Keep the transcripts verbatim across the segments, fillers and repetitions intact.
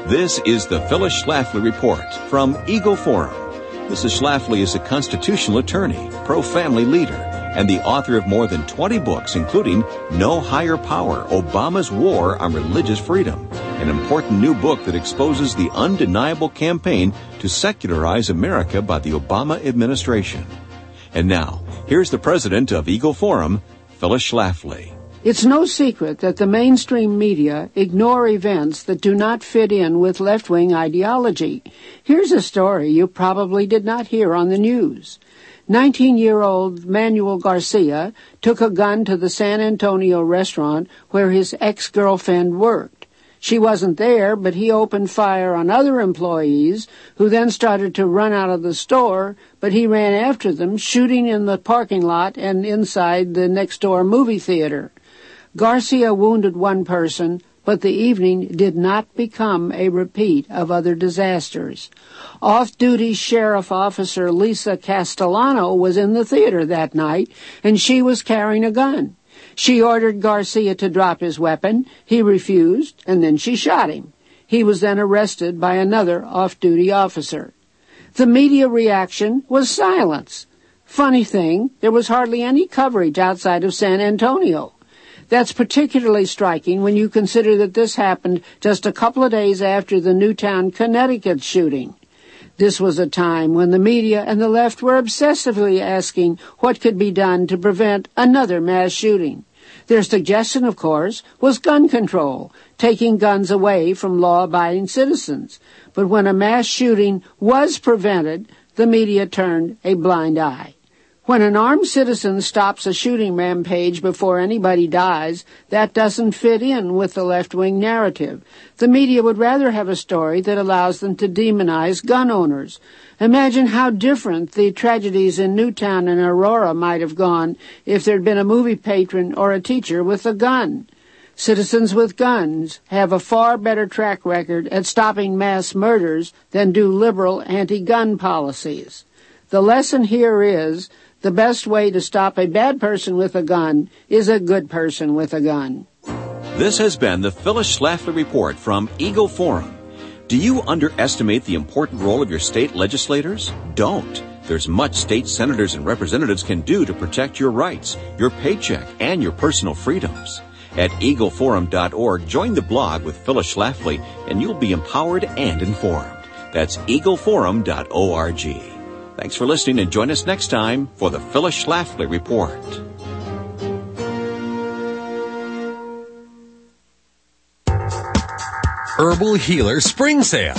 This is the Phyllis Schlafly Report from Eagle Forum. Missus Schlafly is a constitutional attorney, pro-family leader, and the author of more than twenty books, including No Higher Power, Obama's War on Religious Freedom, an important new book that exposes the undeniable campaign to secularize America by the Obama administration. And now, here's the president of Eagle Forum, Phyllis Schlafly. It's no secret that the mainstream media ignore events that do not fit in with left-wing ideology. Here's a story you probably did not hear on the news. nineteen-year-old Manuel Garcia took a gun to the San Antonio restaurant where his ex-girlfriend worked. She wasn't there, but he opened fire on other employees, who then started to run out of the store, but he ran after them, shooting in the parking lot and inside the next-door movie theater. Garcia wounded one person, but the evening did not become a repeat of other disasters. Off-duty Sheriff Officer Lisa Castellano was in the theater that night, and she was carrying a gun. She ordered Garcia to drop his weapon. He refused, and then she shot him. He was then arrested by another off-duty officer. The media reaction was silence. Funny thing, there was hardly any coverage outside of San Antonio. That's particularly striking when you consider that this happened just a couple of days after the Newtown, Connecticut shooting. This was a time when the media and the left were obsessively asking what could be done to prevent another mass shooting. Their suggestion, of course, was gun control, taking guns away from law-abiding citizens. But when a mass shooting was prevented, the media turned a blind eye. When an armed citizen stops a shooting rampage before anybody dies, that doesn't fit in with the left-wing narrative. The media would rather have a story that allows them to demonize gun owners. Imagine how different the tragedies in Newtown and Aurora might have gone if there'd been a movie patron or a teacher with a gun. Citizens with guns have a far better track record at stopping mass murders than do liberal anti-gun policies. The lesson here is, the best way to stop a bad person with a gun is a good person with a gun. This has been the Phyllis Schlafly Report from Eagle Forum. Do you underestimate the important role of your state legislators? Don't. There's much state senators and representatives can do to protect your rights, your paycheck, and your personal freedoms. At eagle forum dot org, join the blog with Phyllis Schlafly, and you'll be empowered and informed. That's eagle forum dot org. Thanks for listening, and join us next time for the Phyllis Schlafly Report. Herbal Healer Spring Sale.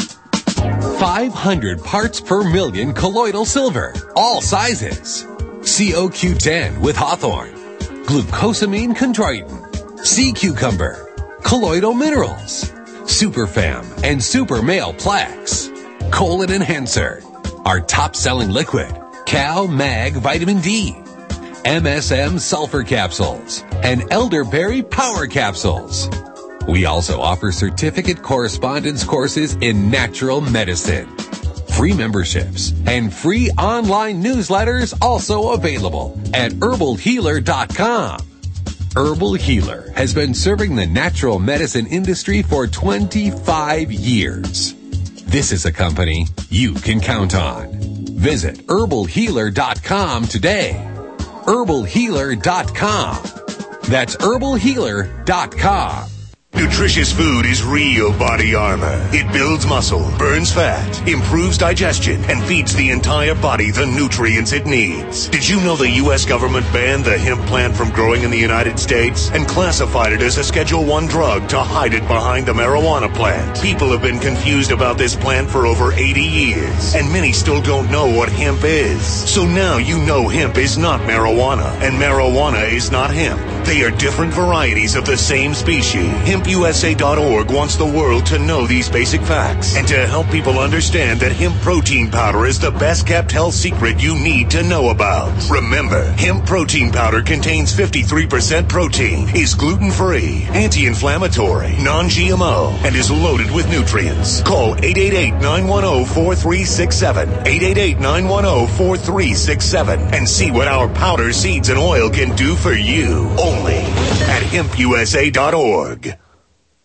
five hundred parts per million colloidal silver, all sizes. C O Q ten with hawthorn, glucosamine chondroitin, sea cucumber, colloidal minerals, superfam and super male plaques, colon enhancer, our top-selling liquid, Cal Mag Vitamin D, M S M Sulfur Capsules, and Elderberry Power Capsules. We also offer certificate correspondence courses in natural medicine. Free memberships and free online newsletters also available at herbal healer dot com. Herbal Healer has been serving the natural medicine industry for twenty-five years. This is a company you can count on. Visit herbal healer dot com today. herbal healer dot com. That's herbal healer dot com. Nutritious food is real body armor. It builds muscle, burns fat, improves digestion, and feeds the entire body the nutrients it needs. Did you know the U S government banned the hemp plant from growing in the United States and classified it as a Schedule one drug to hide it behind the marijuana plant? People have been confused about this plant for over eighty years, and many still don't know what hemp is. So now you know hemp is not marijuana, and marijuana is not hemp. They are different varieties of the same species. hemp u s a dot org wants the world to know these basic facts and to help people understand that hemp protein powder is the best kept health secret you need to know about. Remember, hemp protein powder contains fifty-three percent protein, is gluten-free, anti-inflammatory, non G M O, and is loaded with nutrients. Call eight eight eight, nine one zero, four three six seven, eight eight eight, nine one zero, four three six seven, and see what our powder, seeds, and oil can do for you. Only at hemp u s a dot org.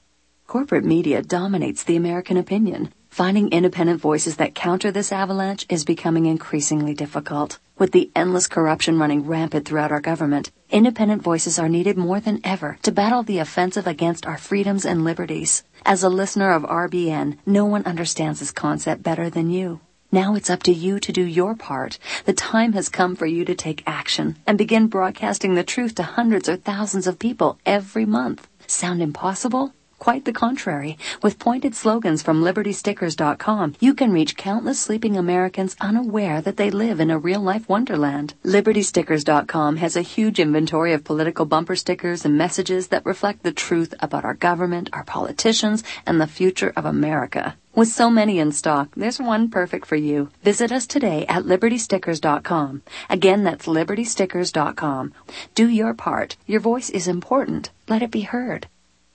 Corporate media dominates the American opinion. Finding independent voices that counter this avalanche is becoming increasingly difficult. With the endless corruption running rampant throughout our government, independent voices are needed more than ever to battle the offensive against our freedoms and liberties. As a listener of R B N, no one understands this concept better than you. Now it's up to you to do your part. The time has come for you to take action and begin broadcasting the truth to hundreds or thousands of people every month. Sound impossible? Quite the contrary. With pointed slogans from Liberty Stickers dot com, you can reach countless sleeping Americans unaware that they live in a real-life wonderland. Liberty Stickers dot com has a huge inventory of political bumper stickers and messages that reflect the truth about our government, our politicians, and the future of America. With so many in stock, there's one perfect for you. Visit us today at Liberty Stickers dot com. Again, that's Liberty Stickers dot com. Do your part. Your voice is important. Let it be heard.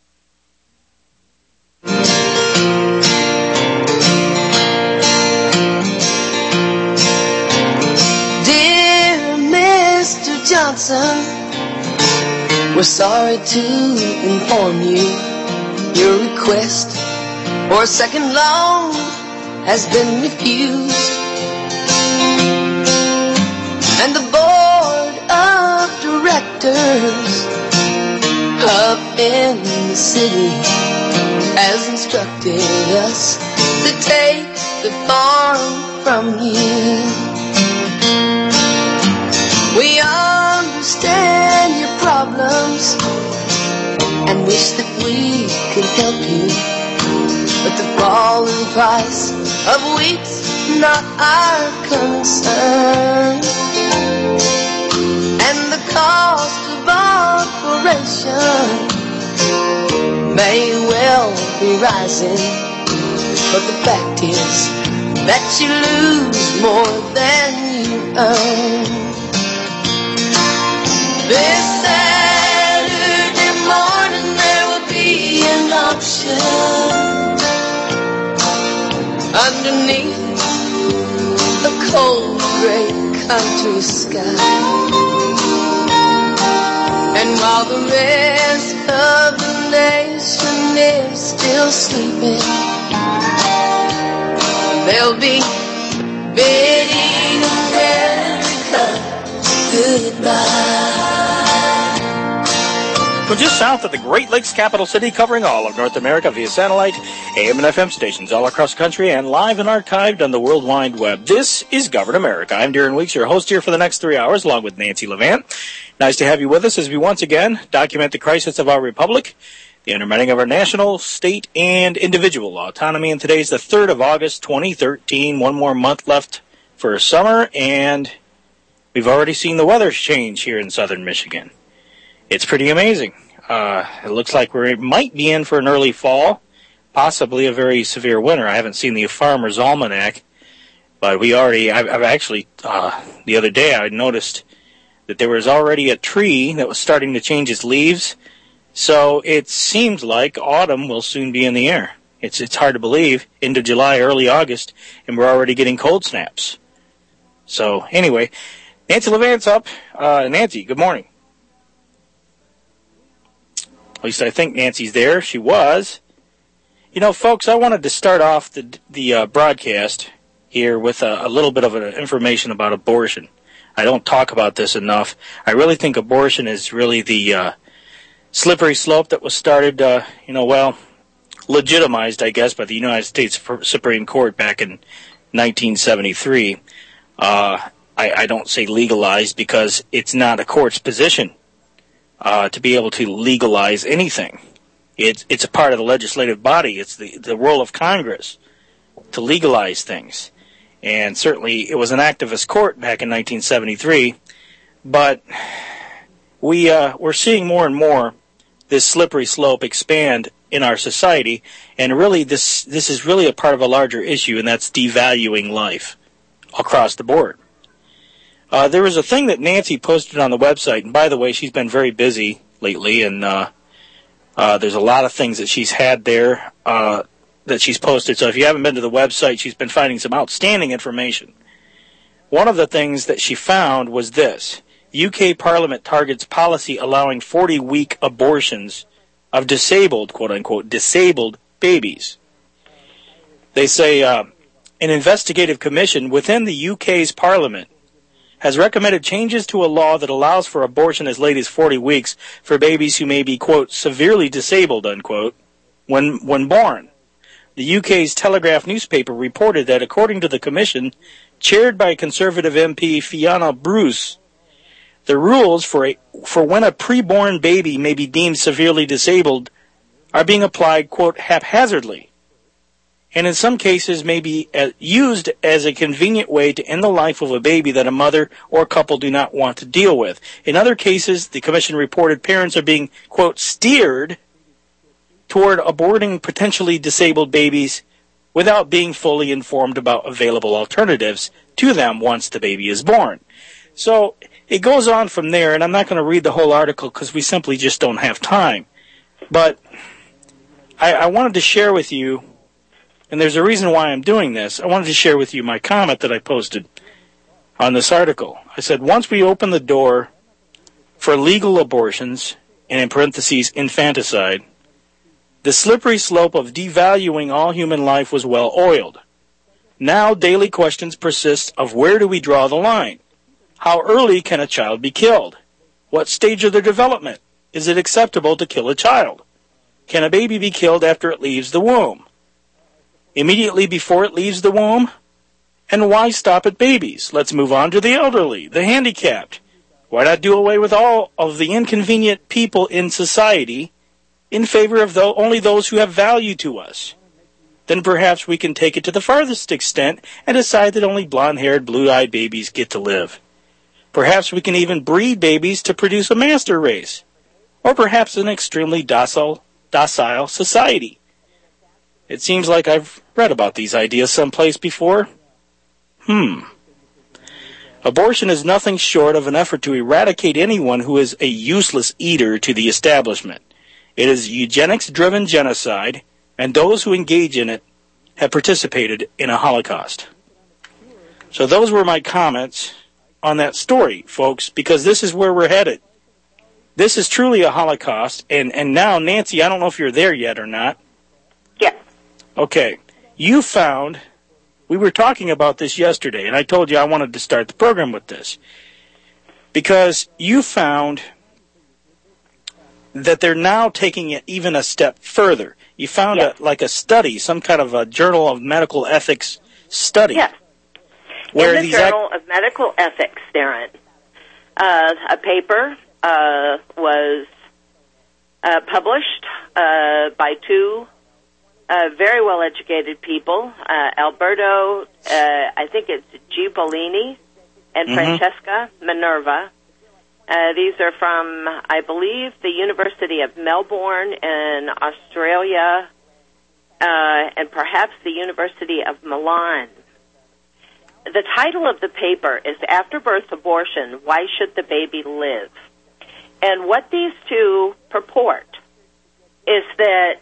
Dear Mister Johnson, we're sorry to inform you your request for a second loan has been refused, and the board of directors up in the city has instructed us to take the farm from you. We understand your problems and wish that we could help you, but the falling price of wheat's not our concern, and the cost of operation may well be rising, but the fact is that you lose more than you earn. This Saturday morning there will be an auction underneath a cold gray country sky, and while the rest of the nation is still sleeping, they'll be bidding America goodbye. From just south of the Great Lakes capital city, covering all of North America via satellite, A M and F M stations all across the country, and live and archived on the World Wide Web. This is Govern America. I'm Darren Weeks, your host here for the next three hours, along with Nancy Levant. Nice to have you with us as we once again document the crisis of our republic, the undermining of our national, state, and individual autonomy. And today's the third of August, twenty thirteen. One more month left for summer, and we've already seen the weather change here in southern Michigan. It's pretty amazing. Uh, it looks like we might be in for an early fall, possibly a very severe winter. I haven't seen the Farmer's Almanac, but we already, I've, I've actually, uh, the other day I noticed that there was already a tree that was starting to change its leaves. So it seems like autumn will soon be in the air. It's it's hard to believe, into July, early August, and we're already getting cold snaps. So anyway, Nancy Levant's up. Uh, Nancy, good morning. At least I think Nancy's there. She was. You know, folks, I wanted to start off the the uh, broadcast here with a, a little bit of a, information about abortion. I don't talk about this enough. I really think abortion is really the uh, slippery slope that was started, uh, you know, well, legitimized, I guess, by the United States Supreme Court back in nineteen seventy-three. Uh, I, I don't say legalized because it's not a court's position uh, to be able to legalize anything. It's it's a part of the legislative body. It's the, the role of Congress to legalize things. And certainly it was an activist court back in nineteen seventy-three. But we, uh, we're seeing more and more this slippery slope expand in our society. And really this, this is really a part of a larger issue, and that's devaluing life across the board. Uh, there was a thing that Nancy posted on the website. And by the way, she's been very busy lately, and uh, uh, there's a lot of things that she's had there uh, that she's posted. So if you haven't been to the website, she's been finding some outstanding information. One of the things that she found was this. U K Parliament targets policy allowing forty-week abortions of disabled, quote-unquote, disabled babies. They say uh, an investigative commission within the U K's parliament has recommended changes to a law that allows for abortion as late as forty weeks for babies who may be, quote, severely disabled, unquote, when, when born. The U K's Telegraph newspaper reported that according to the commission, chaired by Conservative M P Fiona Bruce, the rules for a, for when a preborn baby may be deemed severely disabled are being applied, quote, haphazardly, and in some cases may be used as a convenient way to end the life of a baby that a mother or couple do not want to deal with. In other cases, the commission reported parents are being, quote, steered toward aborting potentially disabled babies without being fully informed about available alternatives to them once the baby is born. So it goes on from there, and I'm not going to read the whole article because we simply just don't have time. But I, I wanted to share with you, and there's a reason why I'm doing this, I wanted to share with you my comment that I posted on this article. I said, once we open the door for legal abortions, and in parentheses, infanticide, the slippery slope of devaluing all human life was well oiled. Now daily questions persist of where do we draw the line? How early can a child be killed? What stage of their development? Is it acceptable to kill a child? Can a baby be killed after it leaves the womb? Immediately before it leaves the womb? And why stop at babies? Let's move on to the elderly, the handicapped. Why not do away with all of the inconvenient people in society in favor of though only those who have value to us? Then perhaps we can take it to the farthest extent and decide that only blonde-haired, blue-eyed babies get to live. Perhaps we can even breed babies to produce a master race. Or perhaps an extremely docile, docile society. It seems like I've read about these ideas someplace before. Hmm. Abortion is nothing short of an effort to eradicate anyone who is a useless eater to the establishment. It is eugenics-driven genocide, and those who engage in it have participated in a Holocaust. So those were my comments on that story, folks, because this is where we're headed. This is truly a Holocaust, and, and now, Nancy, I don't know if you're there yet or not. Yes. Okay. You found, we were talking about this yesterday, and I told you I wanted to start the program with this, because you found that they're now taking it even a step further. You found yes. a, like a study, some kind of a Journal of Medical Ethics study. Yes. Where In the these Journal ac- of Medical Ethics, Darren, uh, a paper uh, was uh, published uh, by two uh, very well-educated people, uh, Alberto, uh, I think it's Giubolini, and mm-hmm. Francesca Minerva. Uh, these are from, I believe, the University of Melbourne in Australia, uh, and perhaps the University of Milan. The title of the paper is After-Birth Abortion, Why Should the Baby Live? And what these two purport is that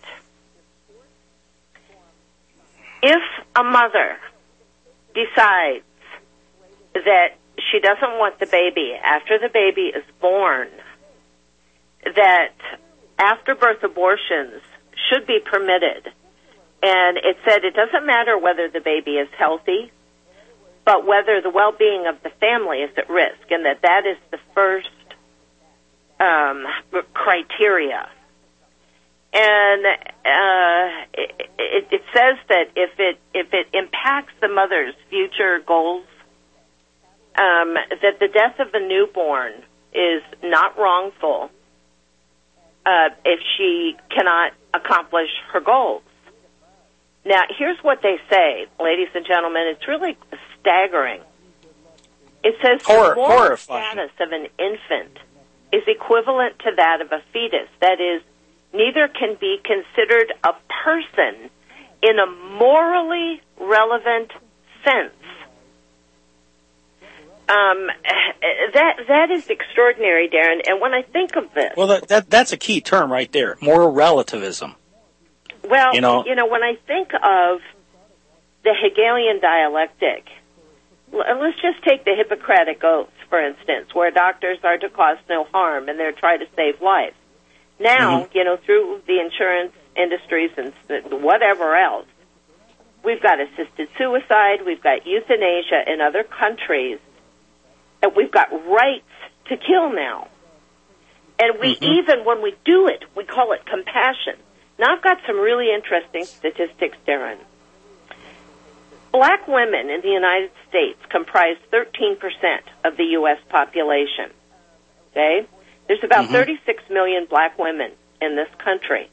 if a mother decides that she doesn't want the baby after the baby is born, that after-birth abortions should be permitted. And it said it doesn't matter whether the baby is healthy, but whether the well-being of the family is at risk, and that that is the first um, criteria. And uh, it, it, it says that if it if it impacts the mother's future goals, Um, that the death of a newborn is not wrongful uh, if she cannot accomplish her goals. Now, here's what they say, ladies and gentlemen. It's really staggering. It says Horror, the moral horrifying. status of an infant is equivalent to that of a fetus. That is, neither can be considered a person in a morally relevant sense. Um, that that is extraordinary, Darren. And when I think of this, well, that, that that's a key term right there, moral relativism. Well, you know, you know, when I think of the Hegelian dialectic, let's just take the Hippocratic Oath, for instance, where doctors are to cause no harm and they're trying to save life. Now, Mm-hmm. you know, through the insurance industries and whatever else, we've got assisted suicide, we've got euthanasia in other countries, and we've got rights to kill now. And we Mm-hmm. even, when we do it, we call it compassion. Now, I've got some really interesting statistics, Darren. Black women in the United States comprise thirteen percent of the U S population. Okay? There's about Mm-hmm. thirty-six million black women in this country.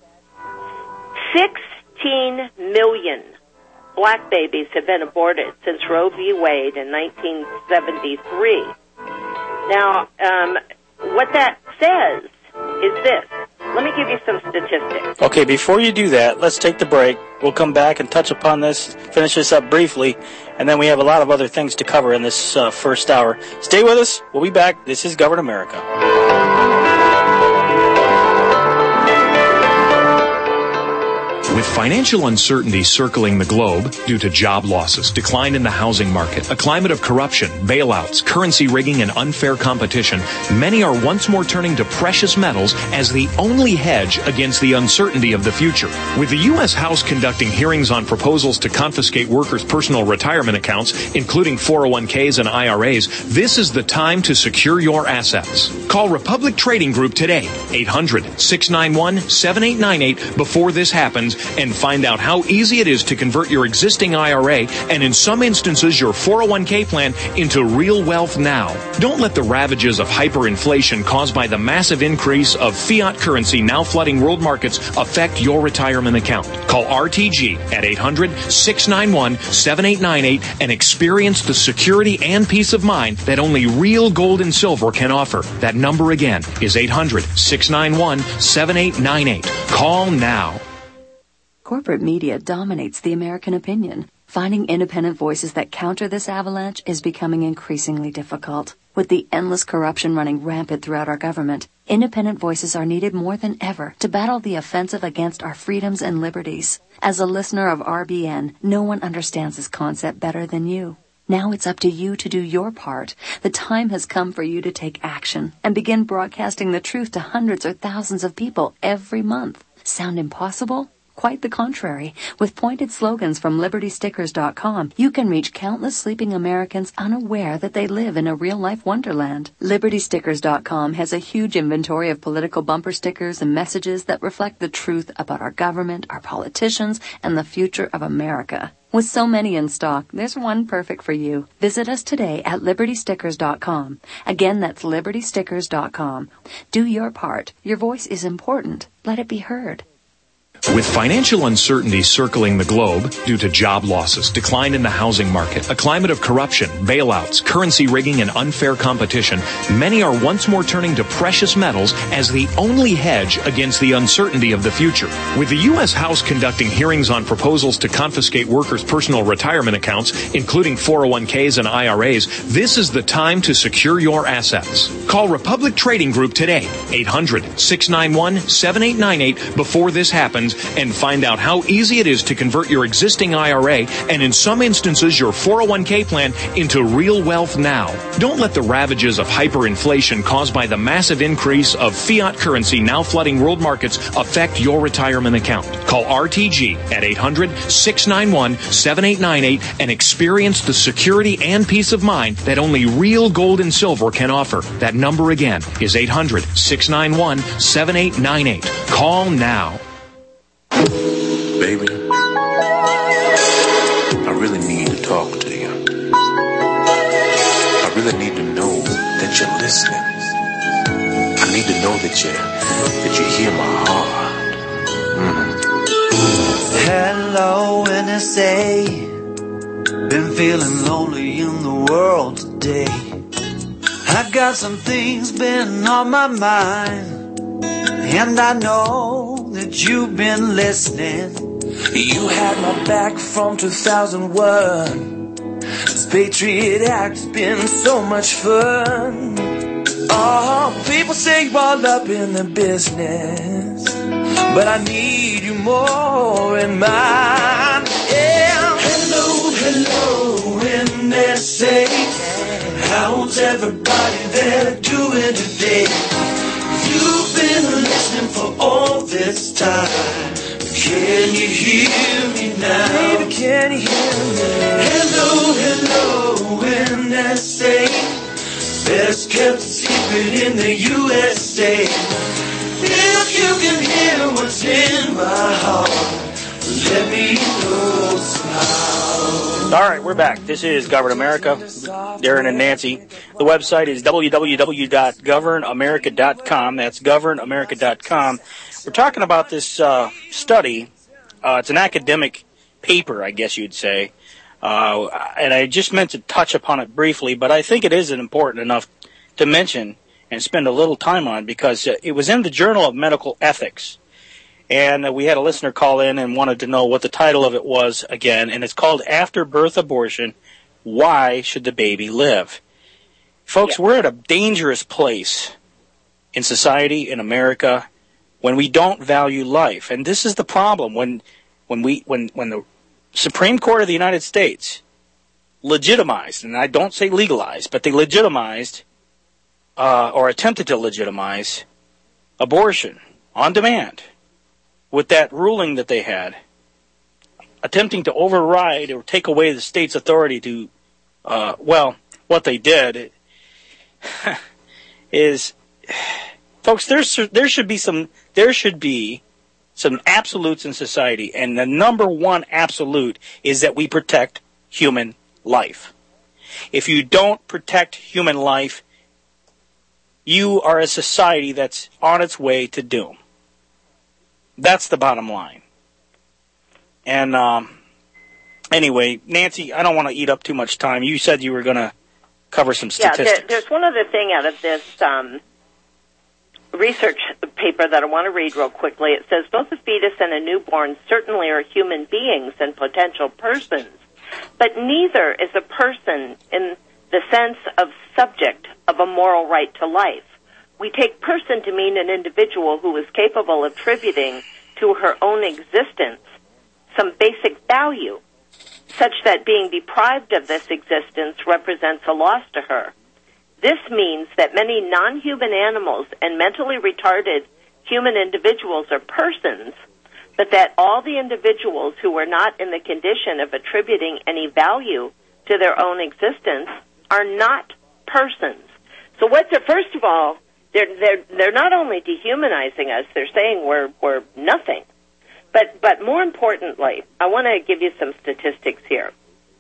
sixteen million black babies have been aborted since Roe v. Wade in nineteen seventy-three. Now, um, what that says is this. Let me give you some statistics. Okay, before you do that, let's take the break. We'll come back and touch upon this, finish this up briefly, and then we have a lot of other things to cover in this uh, first hour. Stay with us. We'll be back. This is Govern America. With financial uncertainty circling the globe due to job losses, decline in the housing market, a climate of corruption, bailouts, currency rigging, and unfair competition, many are once more turning to precious metals as the only hedge against the uncertainty of the future. With the U S House conducting hearings on proposals to confiscate workers' personal retirement accounts, including four oh one k's and I R A's, this is the time to secure your assets. Call Republic Trading Group today, eight hundred, six nine one, seven eight nine eight, before this happens, and find out how easy it is to convert your existing I R A and in some instances your four oh one k plan into real wealth now. Don't let the ravages of hyperinflation caused by the massive increase of fiat currency now flooding world markets affect your retirement account. Call R T G at eight hundred, six nine one, seven eight nine eight and experience the security and peace of mind that only real gold and silver can offer. That number again is eight hundred, six nine one, seven eight nine eight. Call now. Corporate media dominates the American opinion. Finding independent voices that counter this avalanche is becoming increasingly difficult. With the endless corruption running rampant throughout our government, independent voices are needed more than ever to battle the offensive against our freedoms and liberties. As a listener of R B N, no one understands this concept better than you. Now it's up to you to do your part. The time has come for you to take action and begin broadcasting the truth to hundreds or thousands of people every month. Sound impossible? Quite the contrary. With pointed slogans from Liberty Stickers dot com, you can reach countless sleeping Americans unaware that they live in a real-life wonderland. Liberty Stickers dot com has a huge inventory of political bumper stickers and messages that reflect the truth about our government, our politicians, and the future of America. With so many in stock, there's one perfect for you. Visit us today at Liberty Stickers dot com. Again, that's Liberty Stickers dot com. Do your part. Your voice is important. Let it be heard. With financial uncertainty circling the globe due to job losses, decline in the housing market, a climate of corruption, bailouts, currency rigging, and unfair competition, many are once more turning to precious metals as the only hedge against the uncertainty of the future. With the U S House conducting hearings on proposals to confiscate workers' personal retirement accounts, including four oh one k's and I R A's, this is the time to secure your assets. Call Republic Trading Group today, eight hundred, six nine one, seven eight nine eight, before this happens, and find out how easy it is to convert your existing I R A and in some instances your four oh one k plan into real wealth now. Don't let the ravages of hyperinflation caused by the massive increase of fiat currency now flooding world markets affect your retirement account. Call R T G at eight hundred, six nine one, seven eight nine eight and experience the security and peace of mind that only real gold and silver can offer. That number again is eight hundred, six nine one, seven eight nine eight. Call now. Baby, I really need to talk to you. I really need to know that you're listening. I need to know that you that you hear my heart. Mm-hmm. Hello, N S A. Been feeling lonely in the world today. I got some things been on my mind, and I know that you've been listening. You had my back from two thousand one. This Patriot Act's been so much fun. Oh, people say you're all up in the business, but I need you more in mine. Yeah. Hello, hello, N S A. How's everybody there doing today? You've been listening for all can hear me. Hello, hello, N S A. Best kept secret in the U S A. If you can hear what's in my heart, let me know somehow. All right, we're back. This is Govern America. Darren and Nancy. The website is w w w dot govern america dot com. That's govern america dot com. We're talking about this uh, study. Uh, it's an academic paper, I guess you'd say. Uh, and I just meant to touch upon it briefly, but I think it is important enough to mention and spend a little time on because uh, it was in the Journal of Medical Ethics. And uh, we had a listener call in and wanted to know what the title of it was again, and it's called After Birth Abortion, Why Should the Baby Live? Folks, yeah. We're at a dangerous place in society, in America, when we don't value life. And this is the problem. When when we when when the Supreme Court of the United States legitimized, and I don't say legalized, but they legitimized uh, or attempted to legitimize abortion on demand with that ruling that they had, attempting to override or take away the state's authority to, uh, well, what they did is, folks, there's, there should be some, there should be some absolutes in society, and the number one absolute is that we protect human life. If you don't protect human life, you are a society that's on its way to doom. That's the bottom line. And um, anyway, Nancy, I don't want to eat up too much time. You said you were going to cover some statistics. Yeah, there, there's one other thing out of this um, research paper that I want to read real quickly. It says, both a fetus and a newborn certainly are human beings and potential persons, but neither is a person in the sense of subject of a moral right to life. We take person to mean an individual who is capable of attributing to her own existence some basic value, such that being deprived of this existence represents a loss to her. This means that many non-human animals and mentally retarded human individuals are persons, but that all the individuals who are not in the condition of attributing any value to their own existence are not persons. So what's it, first of all, They're, they're, they're not only dehumanizing us, they're saying we're, we're nothing. But, but more importantly, I want to give you some statistics here.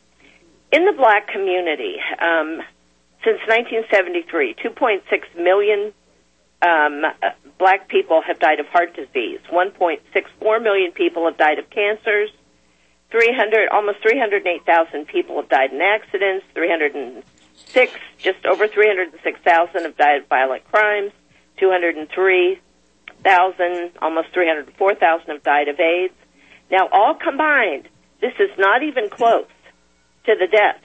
In the black community, um, since nineteen seventy-three, two point six million um, black people have died of heart disease. one point six four million people have died of cancers. three hundred, almost three hundred eight thousand people have died in accidents. three hundred six, just over three hundred six thousand have died of violent crimes. two hundred three thousand, almost three hundred four thousand have died of AIDS. Now, all combined, this is not even close to the deaths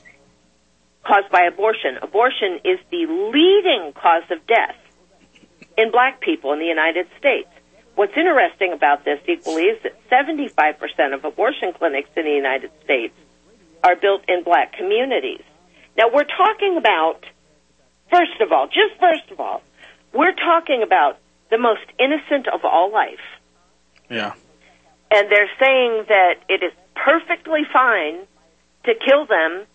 caused by abortion. Abortion is the leading cause of death in black people in the United States. What's interesting about this equally is that seventy-five percent of abortion clinics in the United States are built in black communities. Now, we're talking about, first of all, just first of all, we're talking about the most innocent of all life. Yeah. And they're saying that it is perfectly fine to kill them.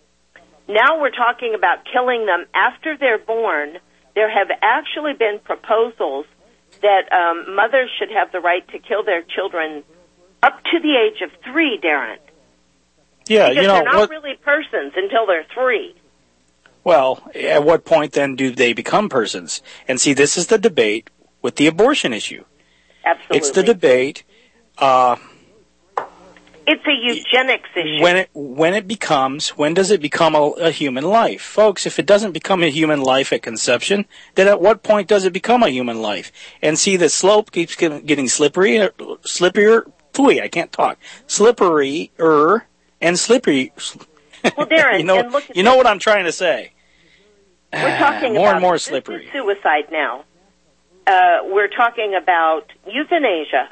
Now we're talking about killing them after they're born. There have actually been proposals that um, mothers should have the right to kill their children up to the age of three, Darren. Yeah, because you know, they're not what, really persons until they're three. Well, at what point then do they become persons? And see, this is the debate with the abortion issue. Absolutely. It's the debate. Uh, it's a eugenics issue. When it when it becomes, when does it become a, a human life? Folks, if it doesn't become a human life at conception, then at what point does it become a human life? And see, the slope keeps getting slippery, slipperier. Phooey, I can't talk. Slipperier and slippery. Well, Darren, you know, and look at you know this. what I'm trying to say. We're talking more about and more slippery. suicide now. Uh, we're talking about euthanasia.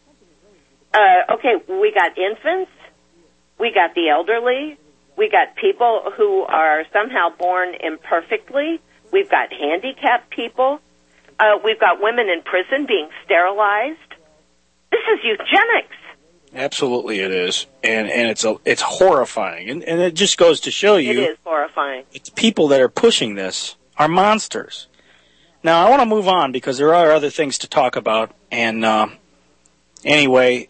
Uh, okay, we got infants, we got the elderly, we got people who are somehow born imperfectly, we've got handicapped people, uh, we've got women in prison being sterilized. This is eugenics. Absolutely it is. And and it's a, it's horrifying. And, and it just goes to show you... It is horrifying. It's people that are pushing this are monsters. Now, I want to move on because there are other things to talk about. And uh, anyway,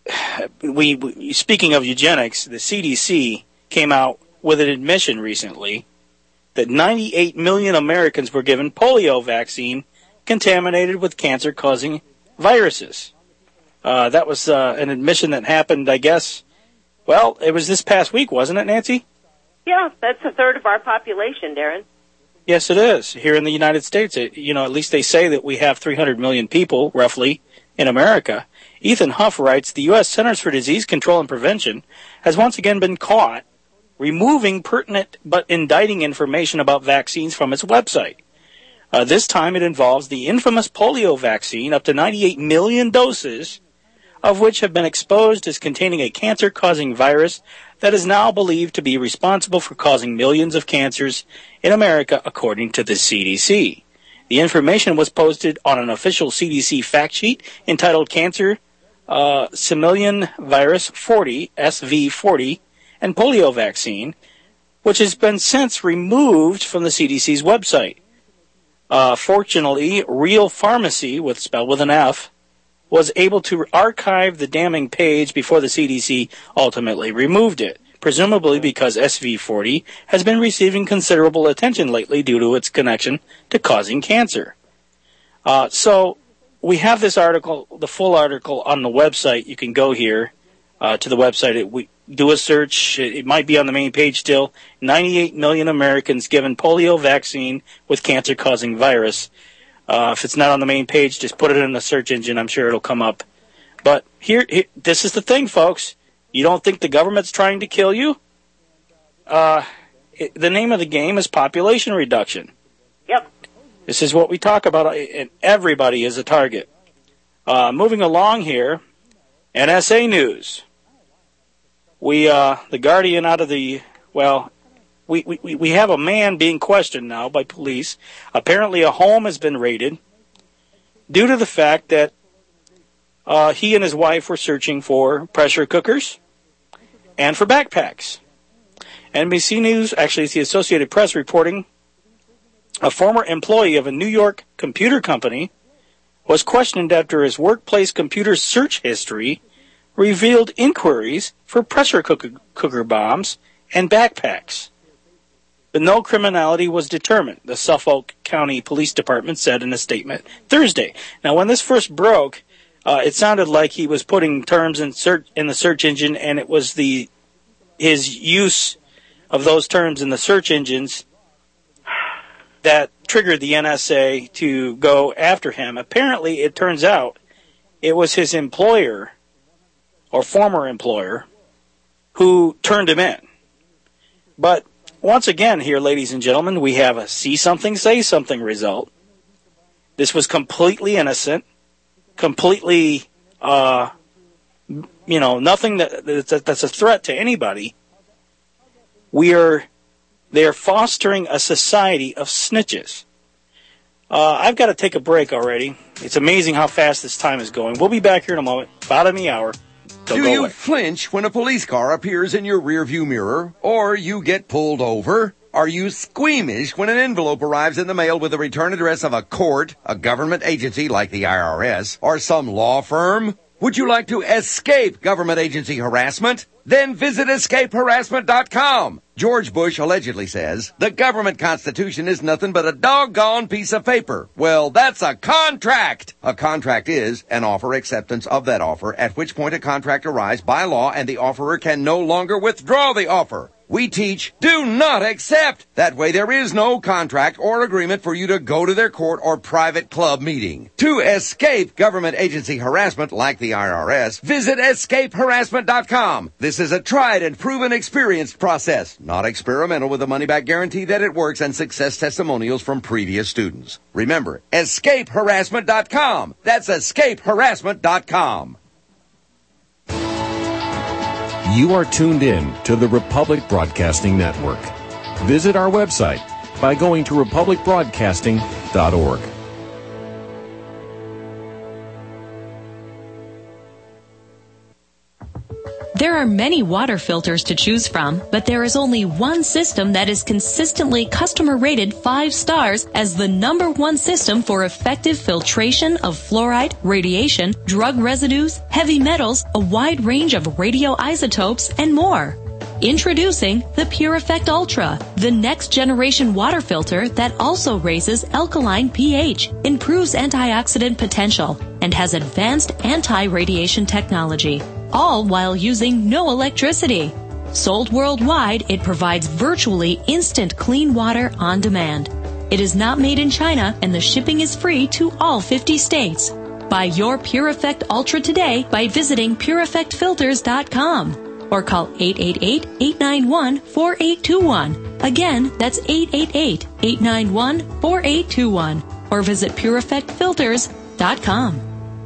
we, we speaking of eugenics, the C D C came out with an admission recently that ninety-eight million Americans were given polio vaccine contaminated with cancer-causing viruses. Uh, that was uh, an admission that happened, I guess, well, it was this past week, wasn't it, Nancy? Yeah, that's a third of our population, Darren. Yes, it is. Here in the United States, it, you know, at least they say that we have three hundred million people, roughly, in America. Ethan Huff writes, the U S Centers for Disease Control and Prevention has once again been caught removing pertinent but indicting information about vaccines from its website. Uh, this time it involves the infamous polio vaccine, up to ninety-eight million doses, of which have been exposed as containing a cancer-causing virus that is now believed to be responsible for causing millions of cancers in America, according to the C D C. The information was posted on an official C D C fact sheet entitled Cancer uh, Simian Virus forty, S V forty, and Polio Vaccine, which has been since removed from the C D C's website. Uh, fortunately, Real Pharmacy, with spelled with an F, was able to archive the damning page before the C D C ultimately removed it, presumably because S V forty has been receiving considerable attention lately due to its connection to causing cancer. Uh, so we have this article, the full article, on the website. You can go here uh, to the website. It, we do a search. It, it might be on the main page still. ninety-eight million Americans given polio vaccine with cancer-causing virus. Uh, if it's not on the main page, just put it in the search engine. I'm sure it'll come up. But here, here this is the thing, folks. You don't think the government's trying to kill you? Uh, it, the name of the game is population reduction. Yep. This is what we talk about, and everybody is a target. Uh, moving along here, N S A News. We, uh, the Guardian out of the, well... We, we we have a man being questioned now by police. Apparently a home has been raided due to the fact that uh, he and his wife were searching for pressure cookers and for backpacks. N B C News, actually it's the Associated Press reporting, a former employee of a New York computer company was questioned after his workplace computer search history revealed inquiries for pressure cooker, cooker bombs and backpacks. But no criminality was determined, the Suffolk County Police Department said in a statement Thursday. Now, when this first broke, uh, it sounded like he was putting terms in search in the search engine, and it was the his use of those terms in the search engines that triggered the N S A to go after him. Apparently, it turns out it was his employer, or former employer, who turned him in. But once again here, ladies and gentlemen, we have a see something, say something result. This was completely innocent, completely, uh, you know, nothing that, that's a threat to anybody. We are, they are fostering a society of snitches. Uh, I've got to take a break already. It's amazing how fast this time is going. We'll be back here in a moment, bottom of the hour. Do you flinch when a police car appears in your rearview mirror, or you get pulled over? Are you squeamish when an envelope arrives in the mail with the return address of a court, a government agency like the I R S, or some law firm? Would you like to escape government agency harassment? Then visit escape harassment dot com. George Bush allegedly says, the government constitution is nothing but a doggone piece of paper. Well, that's a contract. A contract is an offer acceptance of that offer, at which point a contract arrives by law and the offerer can no longer withdraw the offer. We teach, do not accept. That way there is no contract or agreement for you to go to their court or private club meeting. To escape government agency harassment like the I R S, visit escape harassment dot com. This is a tried and proven experienced process, not experimental, with a money-back guarantee that it works and success testimonials from previous students. Remember, escape harassment dot com. That's escape harassment dot com. You are tuned in to the Republic Broadcasting Network. Visit our website by going to republic broadcasting dot org. There are many water filters to choose from, but there is only one system that is consistently customer rated five stars as the number one system for effective filtration of fluoride, radiation, drug residues, heavy metals, a wide range of radioisotopes, and more. Introducing the Pure Effect Ultra, the next generation water filter that also raises alkaline pH, improves antioxidant potential, and has advanced anti-radiation technology, all while using no electricity. Sold worldwide, it provides virtually instant clean water on demand. It is not made in China, and the shipping is free to all fifty states. Buy your Pure Effect Ultra today by visiting pure effect filters dot com. Or call eight eight eight, eight nine one, four eight two one. Again, that's eight eight eight, eight nine one, four eight two one. Or visit pure effect filters dot com.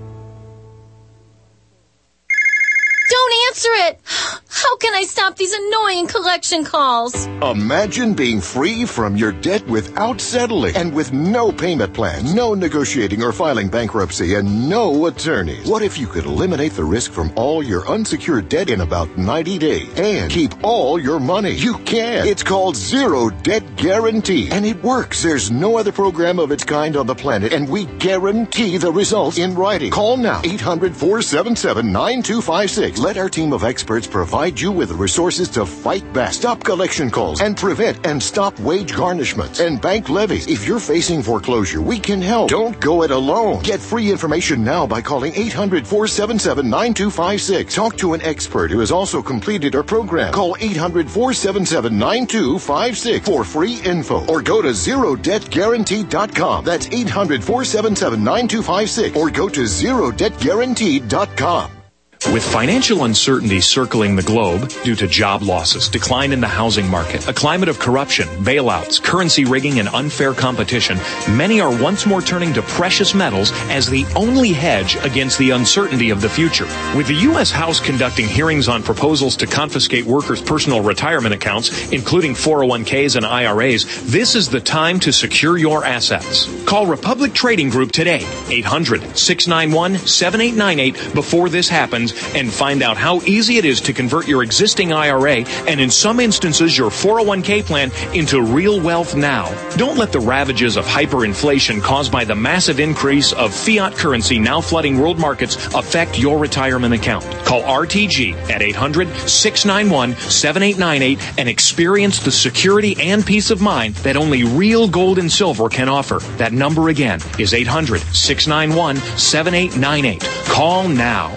Don't answer it! How can I stop these annoying collection calls? Imagine being free from your debt without settling and with no payment plans, no negotiating or filing bankruptcy, and no attorneys. What if you could eliminate the risk from all your unsecured debt in about ninety days and keep all your money? You can. It's called Zero Debt Guarantee, and it works. There's no other program of its kind on the planet, and we guarantee the results in writing. Call now, eight hundred, four seven seven, nine two five six. Let our team of experts provide you with the resources to fight back, stop collection calls, and prevent and stop wage garnishments and bank levies. If you're facing foreclosure, we can help. Don't go it alone. Get free information now by calling eight hundred, four seven seven, nine two five six. Talk to an expert who has also completed our program. Call eight hundred, four seven seven, nine two five six for free info, or go to zero debt guarantee dot com. That's eight hundred, four seven seven, nine two five six, or go to zero debt guarantee dot com. With financial uncertainty circling the globe due to job losses, decline in the housing market, a climate of corruption, bailouts, currency rigging, and unfair competition, many are once more turning to precious metals as the only hedge against the uncertainty of the future. With the U S House conducting hearings on proposals to confiscate workers' personal retirement accounts, including four oh one k's and I R A's, this is the time to secure your assets. Call Republic Trading Group today, eight hundred, six nine one, seven eight nine eight, before this happens, and find out how easy it is to convert your existing I R A and, in some instances, your four oh one k plan into real wealth now. Don't let the ravages of hyperinflation caused by the massive increase of fiat currency now flooding world markets affect your retirement account. Call R T G at eight hundred, six nine one, seven eight nine eight and experience the security and peace of mind that only real gold and silver can offer. That number again is eight hundred, six nine one, seven eight nine eight. Call now.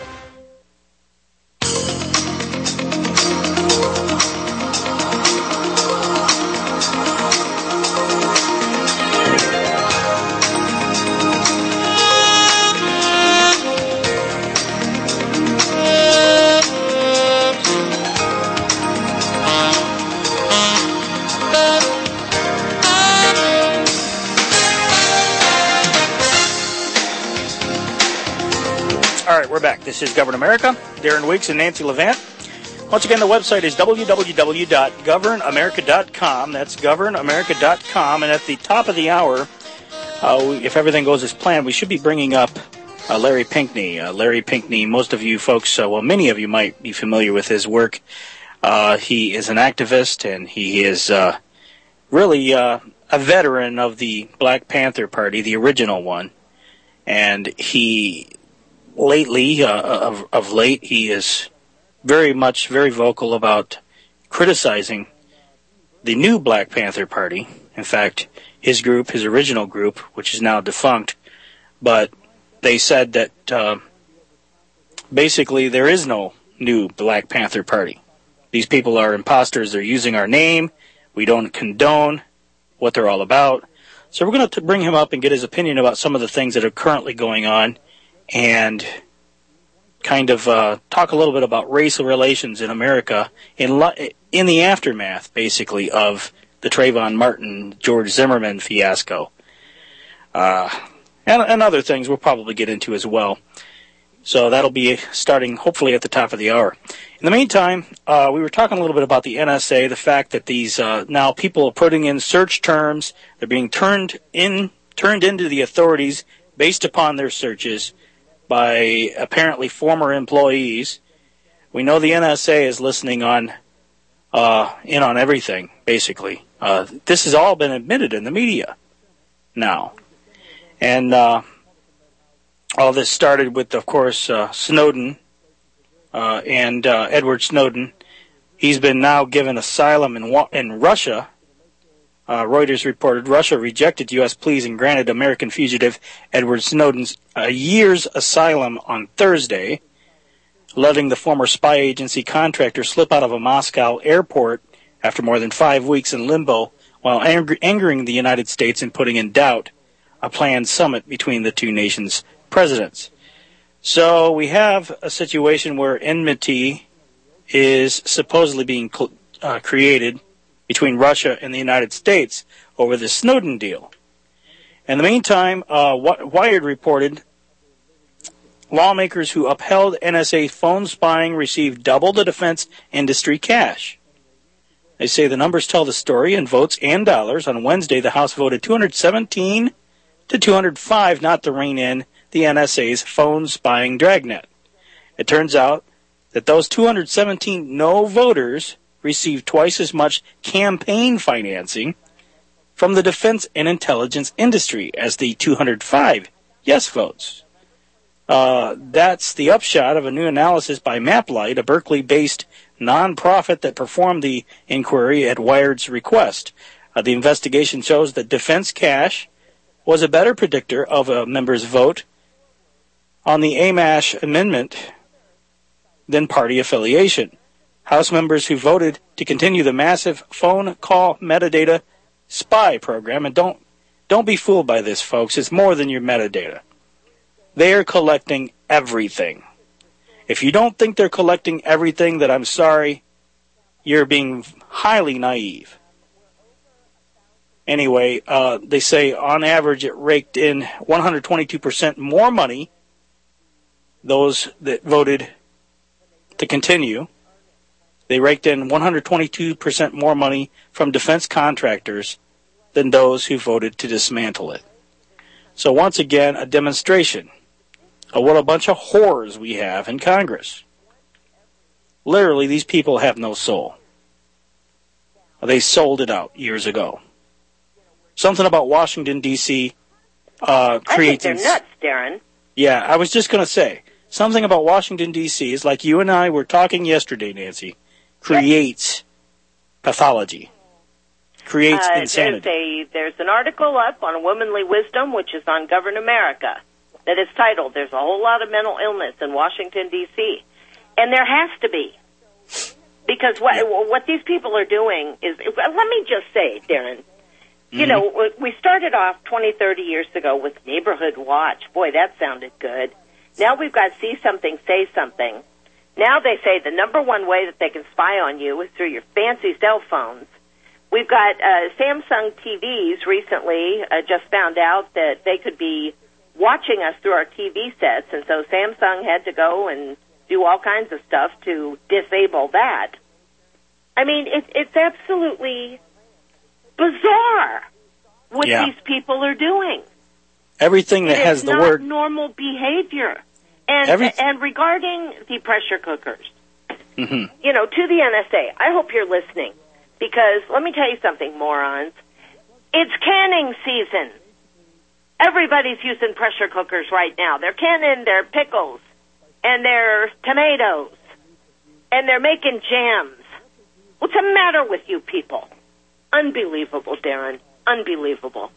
We're back. This is Govern America. Darren Weeks and Nancy Levant. Once again, the website is w w w dot govern america dot com. That's govern america dot com. And at the top of the hour, uh, we, if everything goes as planned, we should be bringing up uh, Larry Pinkney. Uh, Larry Pinkney, most of you folks, uh, well, many of you might be familiar with his work. Uh, he is an activist, and he is uh, really uh, a veteran of the Black Panther Party, the original one. And he... Lately, uh, of, of late, he is very much, very vocal about criticizing the new Black Panther Party. In fact, his group, his original group, which is now defunct, but they said that uh, basically there is no new Black Panther Party. These people are imposters. They're using our name. We don't condone what they're all about. So we're going to bring him up and get his opinion about some of the things that are currently going on, and kind of uh, talk a little bit about racial relations in America in li- in the aftermath, basically, of the Trayvon Martin, George Zimmerman fiasco. Uh, and, and other things we'll probably get into as well. So that'll be starting, hopefully, at the top of the hour. In the meantime, uh, we were talking a little bit about the N S A, the fact that these uh, now people are putting in search terms. They're being turned in, turned into the authorities based upon their searches by apparently former employees We know the N S A is listening on, uh, in on everything, basically. Uh, this has all been admitted in the media now. And uh, all this started with, of course, uh, Snowden uh, and uh, Edward Snowden. He's been now given asylum in, in Russia. Uh, Reuters reported Russia rejected U S pleas and granted American fugitive Edward Snowden a year's asylum on Thursday, letting the former spy agency contractor slip out of a Moscow airport after more than five weeks in limbo while ang- angering the United States and putting in doubt a planned summit between the two nations' presidents. So we have a situation where enmity is supposedly being cl- uh, created between Russia and the United States over the Snowden deal. In the meantime, uh, Wired reported lawmakers who upheld N S A phone spying received double the defense industry cash. They say the numbers tell the story in votes and dollars. On Wednesday, the House voted two hundred seventeen to two hundred five not to rein in the N S A's phone spying dragnet. It turns out that those two hundred seventeen no voters received twice as much campaign financing from the defense and intelligence industry as the two hundred five yes votes. Uh, that's the upshot of a new analysis by MapLight, a Berkeley-based nonprofit that performed the inquiry at Wired's request. Uh, the investigation shows that defense cash was a better predictor of a member's vote on the Amash amendment than party affiliation. House members who voted to continue the massive phone call metadata spy program, and don't don't be fooled by this, folks, it's more than your metadata. They are collecting everything. If you don't think they're collecting everything, then I'm sorry, you're being highly naive. Anyway, uh, they say on average it raked in one hundred twenty-two percent more money, those that voted to continue. They raked in one hundred twenty-two percent more money from defense contractors than those who voted to dismantle it. So once again, a demonstration of what a bunch of whores we have in Congress. Literally, these people have no soul. They sold it out years ago. Something about Washington, D C uh, creates... I think they're nuts, Darren. Yeah, I was just going to say, something about Washington, D C is like you and I were talking yesterday, Nancy, creates pathology, creates uh, insanity. There's, a, there's an article up on Womanly Wisdom, which is on Govern America, that is titled, There's a Whole Lot of Mental Illness in Washington, D C And there has to be. Because what, what these people are doing is, let me just say, Darren, mm-hmm. you know, we started off twenty, thirty years ago with Neighborhood Watch. Boy, that sounded good. Now we've got See Something, Say Something. Now they say the number one way that they can spy on you is through your fancy cell phones. We've got uh, Samsung T Vs recently uh, just found out that they could be watching us through our T V sets, and so Samsung had to go and do all kinds of stuff to disable that. I mean, it, it's absolutely bizarre what yeah. these people are doing. Everything that it has is the not word normal behavior. And Every... and regarding the pressure cookers, mm-hmm. you know, to the N S A, I hope you're listening, because let me tell you something, morons. It's canning season. Everybody's using pressure cookers right now. They're canning their pickles and their tomatoes, and they're making jams. What's the matter with you people? Unbelievable, Darren. Unbelievable.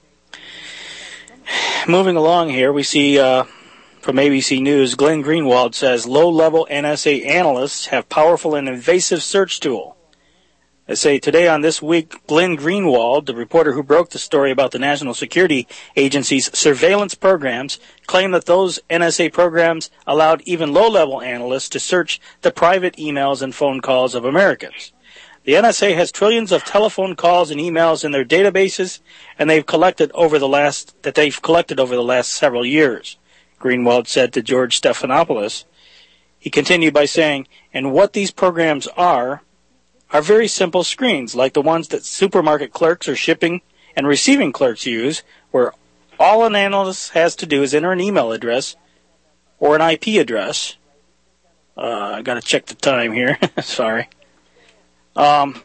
Moving along here, we see uh, from A B C News, Glenn Greenwald says low-level N S A analysts have powerful and invasive search tool. They say today on This Week, Glenn Greenwald, the reporter who broke the story about the National Security Agency's surveillance programs, claimed that those N S A programs allowed even low-level analysts to search the private emails and phone calls of Americans. The N S A has trillions of telephone calls and emails in their databases, and they've collected over the last that they've collected over the last several years, Greenwald said to George Stephanopoulos. He continued by saying, and what these programs are, are very simple screens, like the ones that supermarket clerks or shipping and receiving clerks use, where all an analyst has to do is enter an email address or an I P address, Uh, I got to check the time here. Sorry. Um,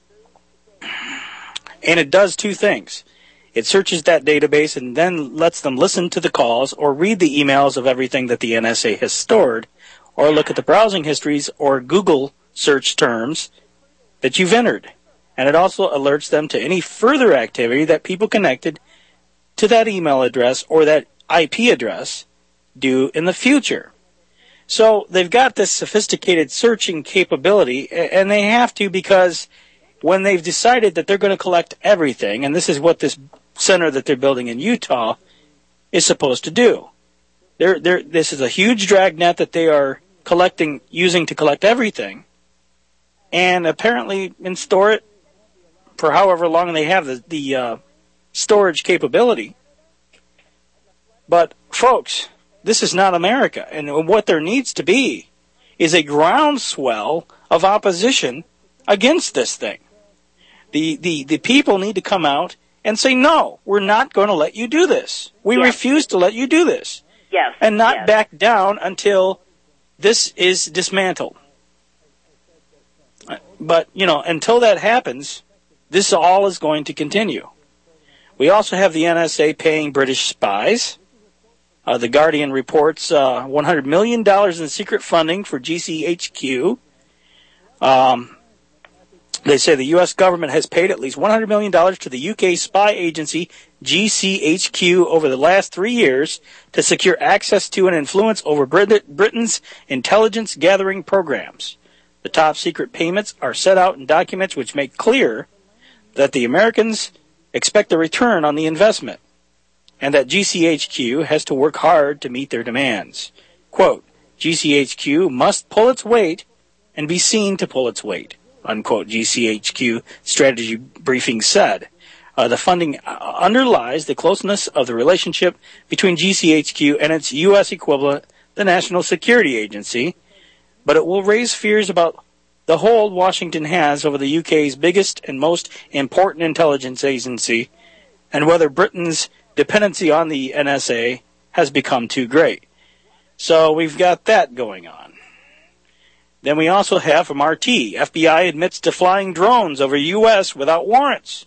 and it does two things. It searches that database and then lets them listen to the calls or read the emails of everything that the N S A has stored, or look at the browsing histories or Google search terms that you've entered. And it also alerts them to any further activity that people connected to that email address or that I P address do in the future. So they've got this sophisticated searching capability, and they have to because when they've decided that they're going to collect everything, and this is what this center that they're building in Utah is supposed to do. They're, they're, this is a huge dragnet that they are collecting, using to collect everything, and apparently and store it for however long they have the, the uh, storage capability. But, folks, this is not America, and what there needs to be is a groundswell of opposition against this thing. The, the, the people need to come out and say, no, we're not going to let you do this. We yes. refuse to let you do this. Yes. And not yes. back down until this is dismantled. But, you know, until that happens, this all is going to continue. We also have the N S A paying British spies. Uh, the Guardian reports uh, one hundred million dollars in secret funding for G C H Q. Um, they say the U S government has paid at least one hundred million dollars to the U K spy agency G C H Q over the last three years to secure access to and influence over Brit- Britain's intelligence gathering programs. The top secret payments are set out in documents which make clear that the Americans expect a return on the investment, and that G C H Q has to work hard to meet their demands. Quote, G C H Q must pull its weight and be seen to pull its weight, unquote, G C H Q strategy briefing said. Uh, the funding underlies the closeness of the relationship between G C H Q and its U S equivalent, the National Security Agency, but it will raise fears about the hold Washington has over the U K's biggest and most important intelligence agency, and whether Britain's dependency on the N S A has become too great. So we've got that going on. Then we also have from R T, F B I admits to flying drones over U S without warrants.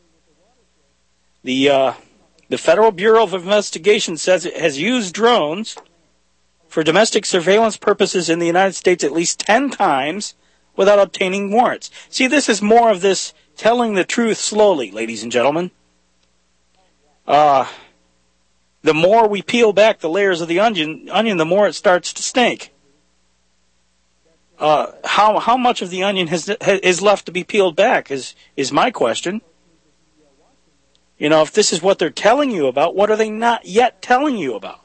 The uh, the Federal Bureau of Investigation says it has used drones for domestic surveillance purposes in the United States at least ten times without obtaining warrants. See, this is more of this telling the truth slowly, ladies and gentlemen. Uh, the more we peel back the layers of the onion, onion, the more it starts to stink. Uh, how how much of the onion has is left to be peeled back is is my question. You know, if this is what they're telling you about, what are they not yet telling you about?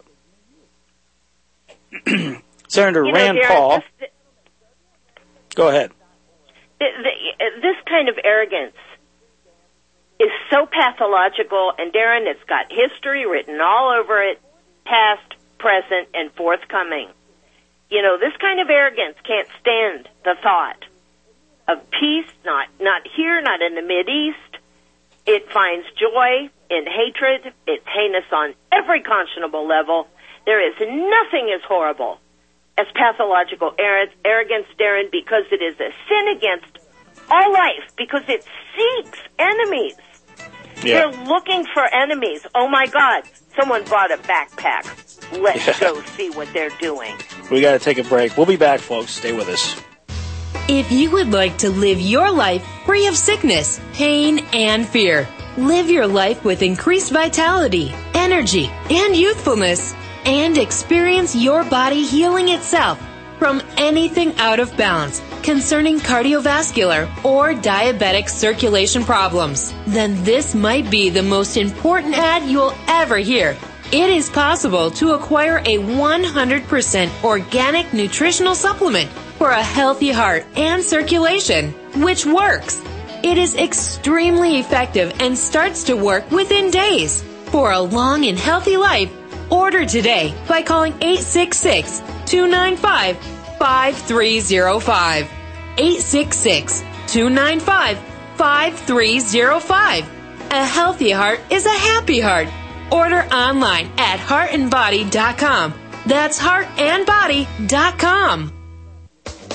Senator you know, Rand Darren, Paul. This, go ahead. The, the, this kind of arrogance is so pathological, and Darren, it's got history written all over it, past, present, and forthcoming. You know, this kind of arrogance can't stand the thought of peace, not not here, not in the Mideast. It finds joy in hatred. It's heinous on every conscionable level. There is nothing as horrible as pathological arrogance, Darren, because it is a sin against all life, because it seeks enemies. Yeah. They're looking for enemies. Oh, my God, someone brought a backpack. Let's Yeah. go see what they're doing. We got to take a break. We'll be back, folks. Stay with us. If you would like to live your life free of sickness, pain, and fear, live your life with increased vitality, energy, and youthfulness, and experience your body healing itself from anything out of balance concerning cardiovascular or diabetic circulation problems, then this might be the most important ad you'll ever hear. It is possible to acquire a one hundred percent organic nutritional supplement for a healthy heart and circulation, which works. It is extremely effective and starts to work within days. For a long and healthy life, order today by calling eight six six, two nine five, five three zero five. eight six six, two nine five, five three zero five. A healthy heart is a happy heart. Order online at heart and body dot com. That's heart and body dot com.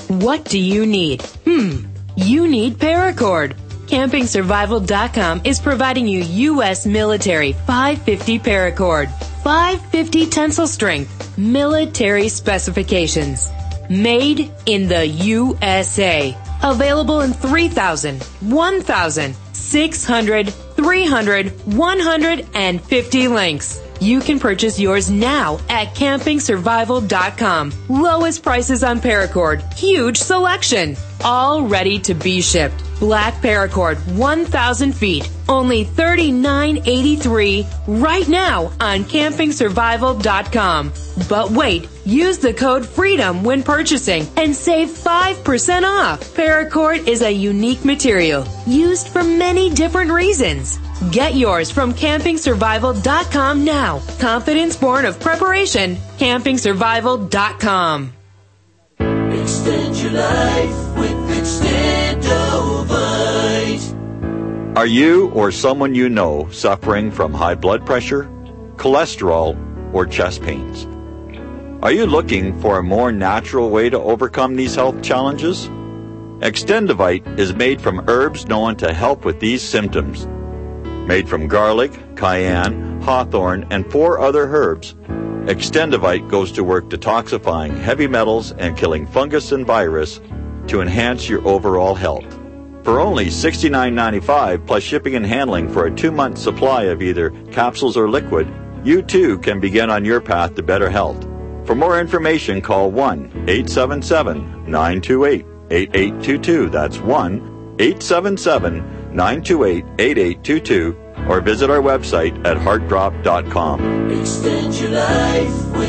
What do you need? Hmm, you need Paracord. Camping Survival dot com is providing you U S military five fifty Paracord. five fifty tensile strength, military specifications. Made in the U S A. Available in three thousand, one thousand, six hundred, three hundred, one hundred, and fifty links. You can purchase yours now at Camping Survival dot com. Lowest prices on Paracord. Huge selection. All ready to be shipped. Black Paracord, one thousand feet. Only thirty-nine eighty-three right now on Camping Survival dot com. But wait, use the code FREEDOM when purchasing and save five percent off. Paracord is a unique material used for many different reasons. Get yours from Camping Survival dot com now. Confidence born of preparation. Camping Survival dot com. Extend your life with Extendovite. Are you or someone you know suffering from high blood pressure, cholesterol, or chest pains? Are you looking for a more natural way to overcome these health challenges? Extendovite is made from herbs known to help with these symptoms. Made from garlic, cayenne, hawthorn, and four other herbs, Extendovite goes to work detoxifying heavy metals and killing fungus and virus to enhance your overall health. For only sixty-nine ninety-five plus shipping and handling for a two-month supply of either capsules or liquid, you too can begin on your path to better health. For more information, call one eight seven seven, nine two eight, eight eight two two. That's one eight seven seven, nine two eight, eight eight two two, or visit our website at heart drop dot com. Extend your life with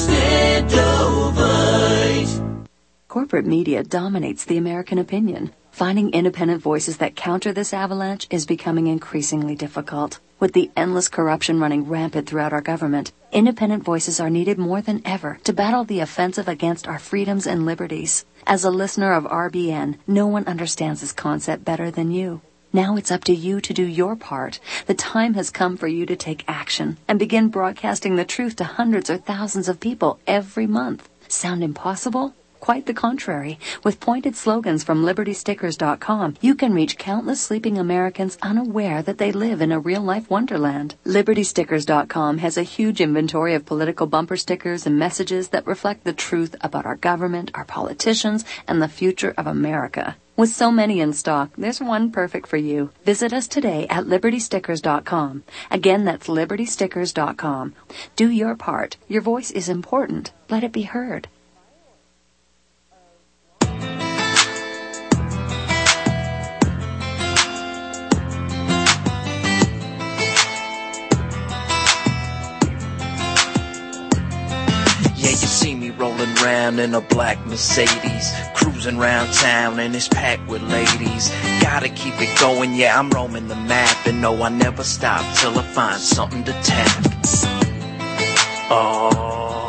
Extendovite. Corporate media dominates the American opinion. Finding independent voices that counter this avalanche is becoming increasingly difficult. With the endless corruption running rampant throughout our government, independent voices are needed more than ever to battle the offensive against our freedoms and liberties. As a listener of R B N, no one understands this concept better than you. Now it's up to you to do your part. The time has come for you to take action and begin broadcasting the truth to hundreds or thousands of people every month. Sound impossible? Quite the contrary. With pointed slogans from Liberty Stickers dot com, you can reach countless sleeping Americans unaware that they live in a real-life wonderland. Liberty Stickers dot com has a huge inventory of political bumper stickers and messages that reflect the truth about our government, our politicians, and the future of America. With so many in stock, there's one perfect for you. Visit us today at Liberty Stickers dot com. Again, that's Liberty Stickers dot com. Do your part. Your voice is important. Let it be heard. Yeah, you see me rolling around in a black Mercedes, cruising around town and it's packed with ladies. Gotta keep it going, yeah, I'm roaming the map, and no, I never stop till I find something to tap. Oh,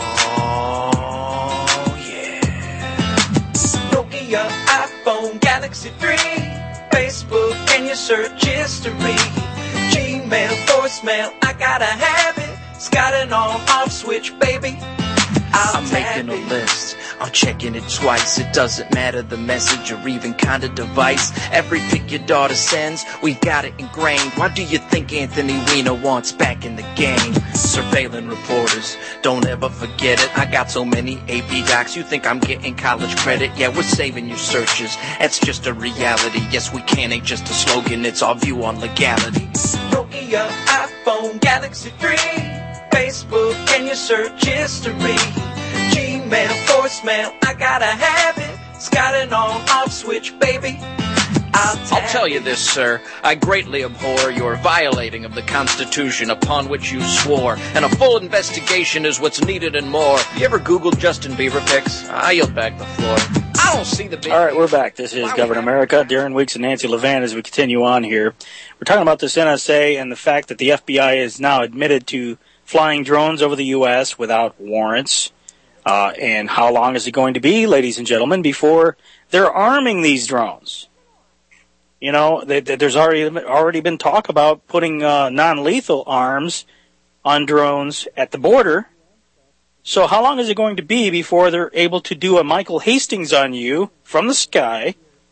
yeah. Nokia, iPhone, Galaxy three, Facebook, and your search history. Gmail, voicemail, I gotta have it. It's got an on-off switch, baby. I'm making a list, I'm checking it twice. It doesn't matter the message or even kind of device. Every pic your daughter sends, we've got it ingrained. Why do you think Anthony Weiner wants back in the game? Surveilling reporters, don't ever forget it. I got so many A P docs, you think I'm getting college credit. Yeah, we're saving your searches, that's just a reality. Yes, we can ain't just a slogan, it's our view on legality. Nokia, iPhone, Galaxy three, Facebook, and your search history. Gmail, voicemail, I gotta have it. It's got an on-off switch, baby. I'll, I'll tell you this, sir. I greatly abhor your violating of the Constitution upon which you swore, and a full investigation is what's needed and more. You ever Googled Justin Bieber pics? I yield back the floor. I don't see the big... All right, we're back. This is Governor America. Darren Weeks and Nancy Levin as we continue on here. We're talking about this N S A and the fact that the F B I is now admitted to flying drones over the U S without warrants. Uh, and how long is it going to be, ladies and gentlemen, before they're arming these drones? You know, they, they, there's already already been talk about putting uh, non-lethal arms on drones at the border. So how long is it going to be before they're able to do a Michael Hastings on you from the sky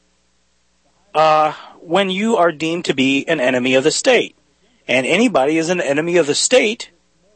uh, when you are deemed to be an enemy of the state? And anybody is an enemy of the state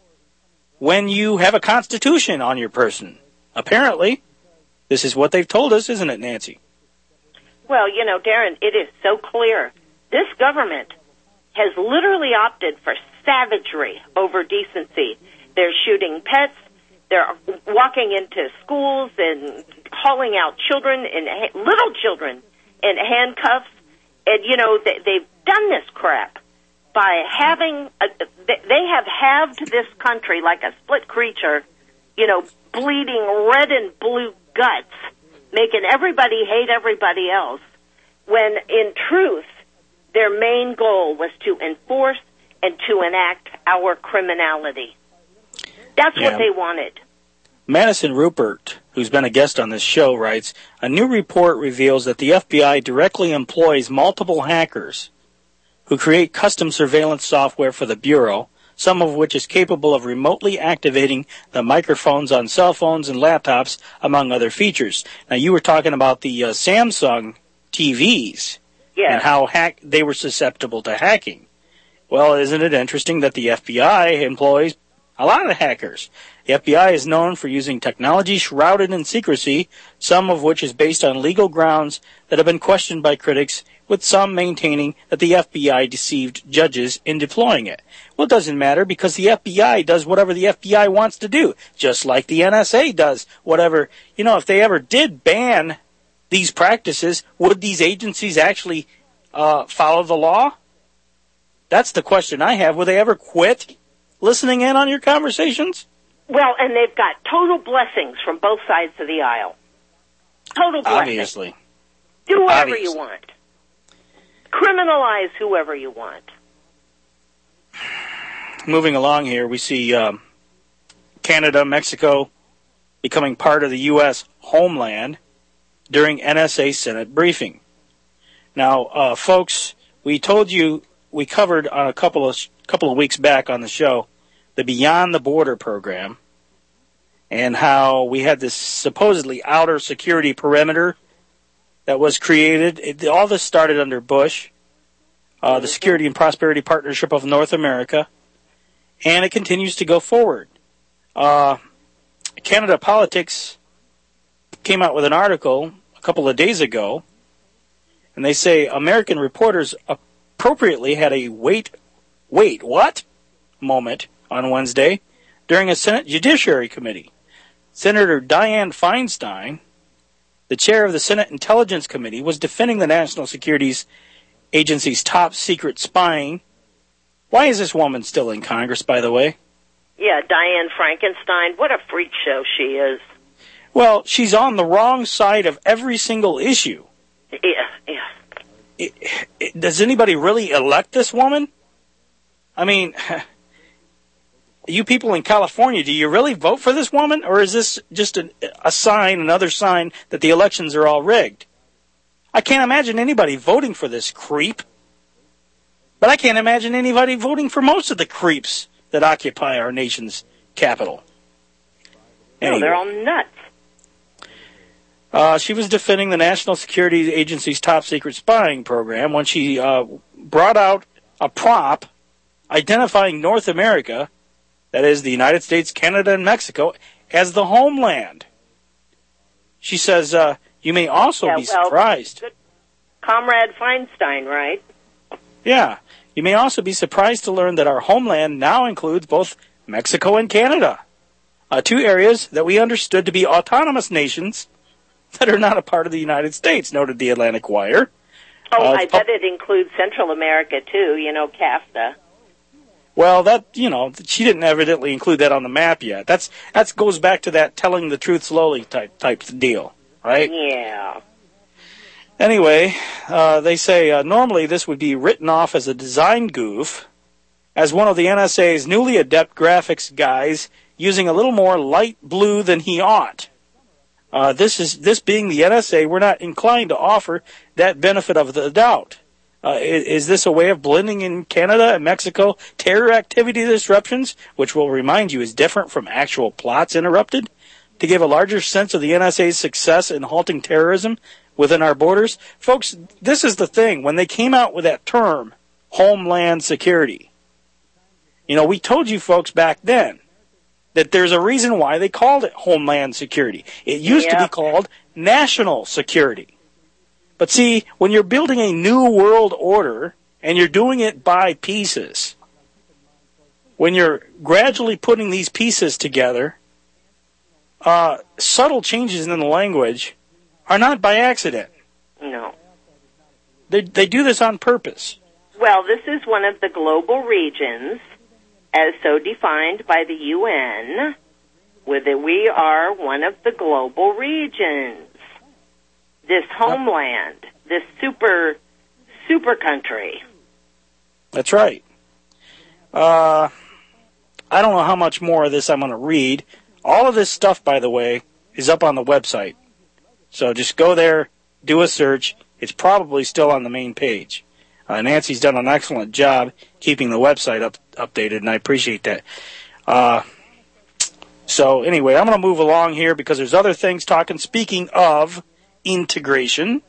when you have a constitution on your person. Apparently, this is what they've told us, isn't it, Nancy? Well, you know, Darren, it is so clear. This government has literally opted for savagery over decency. They're shooting pets. They're walking into schools and hauling out children, and little children, in handcuffs. And, you know, they, they've done this crap by having, a, they have halved this country like a split creature, you know, bleeding red and blue guts, making everybody hate everybody else, when in truth, their main goal was to enforce and to enact our criminality. That's Yeah. what they wanted. Madison Rupert, who's been a guest on this show, writes, a new report reveals that the F B I directly employs multiple hackers who create custom surveillance software for the Bureau, some of which is capable of remotely activating the microphones on cell phones and laptops, among other features. Now, you were talking about the uh, Samsung T Vs Yeah. and how hack they were susceptible to hacking. Well, isn't it interesting that the F B I employs a lot of hackers? The F B I is known for using technology shrouded in secrecy, some of which is based on legal grounds that have been questioned by critics, with some maintaining that the F B I deceived judges in deploying it. Well, it doesn't matter because the F B I does whatever the F B I wants to do, just like the N S A does whatever. You know, if they ever did ban these practices, would these agencies actually uh, follow the law? That's the question I have. Will they ever quit listening in on your conversations? Well, and they've got total blessings from both sides of the aisle. Total blessings. Obviously. Do whatever Obviously. you want. Criminalize whoever you want. Moving along here, we see um, Canada, Mexico becoming part of the U S homeland during N S A Senate briefing. Now, uh, folks, we told you, we covered on a couple of couple of weeks back on the show the Beyond the Border program and how we had this supposedly outer security perimeter that was created. It, all this started under Bush, uh, the Security and Prosperity Partnership of North America, and it continues to go forward. Uh, Canada Politics came out with an article a couple of days ago, and they say American reporters appropriately had a wait, wait, what moment on Wednesday during a Senate Judiciary Committee. Senator Dianne Feinstein, the chair of the Senate Intelligence Committee, was defending the National Security Agency's top secret spying. Why is this woman still in Congress, by the way? Yeah, Diane Frankenstein. What a freak show she is. Well, she's on the wrong side of every single issue. Yeah, yeah. It, it, does anybody really elect this woman? I mean, you people in California, do you really vote for this woman? Or is this just a, a sign, another sign that the elections are all rigged? I can't imagine anybody voting for this creep. But I can't imagine anybody voting for most of the creeps that occupy our nation's capital. Anyway. No, they're all nuts. Uh, she was defending the National Security Agency's top secret spying program when she uh, brought out a prop identifying North America, that is the United States, Canada, and Mexico, as the homeland. She says, uh, you may also yeah, be well, surprised. Good. Comrade Feinstein, right? Yeah. You may also be surprised to learn that our homeland now includes both Mexico and Canada, uh, two areas that we understood to be autonomous nations that are not a part of the United States, noted the Atlantic Wire. Oh, uh, I bet it includes Central America, too, you know, CAFTA. Well, that, you know, she didn't evidently include that on the map yet. That's that goes back to that telling the truth slowly type type deal, right? Yeah. Anyway, uh, they say uh, normally this would be written off as a design goof, as one of the N S A's newly adept graphics guys using a little more light blue than he ought. Uh, this is this being the N S A, we're not inclined to offer that benefit of the doubt. Uh, is, is this a way of blending in Canada and Mexico terror activity disruptions, which will remind you is different from actual plots interrupted, to give a larger sense of the N S A's success in halting terrorism within our borders? Folks, this is the thing. When they came out with that term, Homeland Security, you know, we told you folks back then that there's a reason why they called it Homeland Security. It used yeah. to be called National Security. But see, when you're building a new world order and you're doing it by pieces, when you're gradually putting these pieces together, uh, subtle changes in the language are not by accident. No. They, they do this on purpose. Well, this is one of the global regions, as so defined by the U N, where that we are one of the global regions. This homeland, this super, super country. That's right. Uh, I don't know how much more of this I'm going to read. All of this stuff, by the way, is up on the website. So just go there, do a search. It's probably still on the main page. Uh, Nancy's done an excellent job keeping the website up, updated, and I appreciate that. Uh, so anyway, I'm going to move along here because there's other things talking. Speaking of integration,